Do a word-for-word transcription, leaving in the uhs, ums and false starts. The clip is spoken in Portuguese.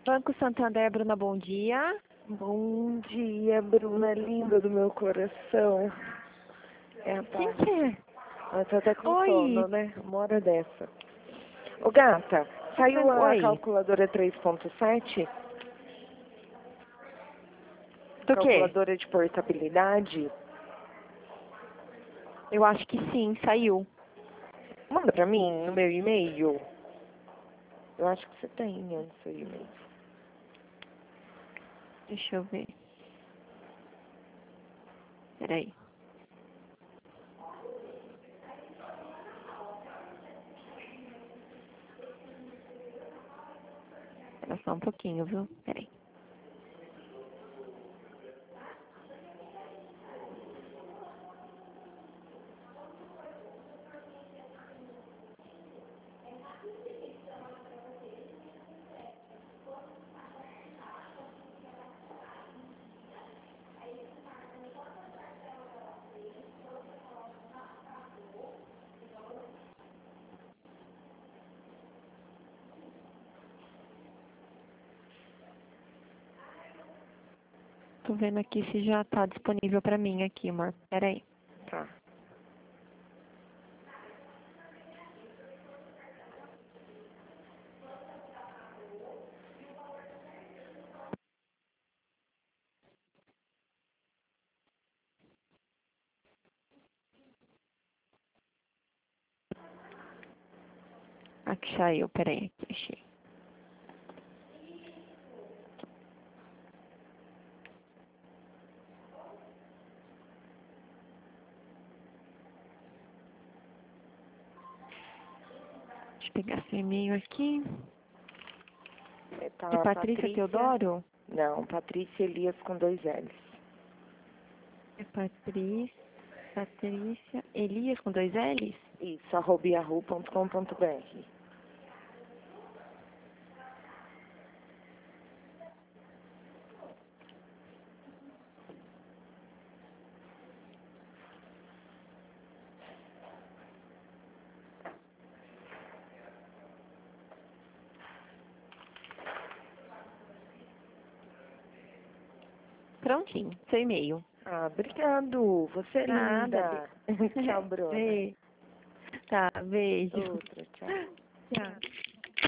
Banco Santander, Bruna, bom dia. Bom dia, Bruna, linda do meu coração. É a Quem Tati. que é? Ela tá até com Oi. sono, né? Uma hora dessa. Ô, gata, saiu a Oi. calculadora três ponto sete? Do quê? Calculadora de portabilidade? Eu acho que sim, saiu. Manda pra mim no meu e-mail. Eu acho que você tem no seu e-mail. Deixa eu ver. Peraí. Espera só um pouquinho, viu? Peraí. Tô vendo aqui se já tá disponível pra mim aqui, amor. Peraí. Tá. Aqui saiu, peraí. Aqui, achei. Deixa eu pegar seu e-mail aqui. É, tá, De Patrícia Teodoro? Não, Patrícia Elias com dois L's. É Patrícia, Patrícia Elias com dois L's? Isso, arroba yahoo ponto com ponto br. Prontinho, seu e-mail. Ah, obrigado. Você é Nada. linda. Tchau, Bruna. Beijo. Tá, beijo. Outra, tchau. Tchau.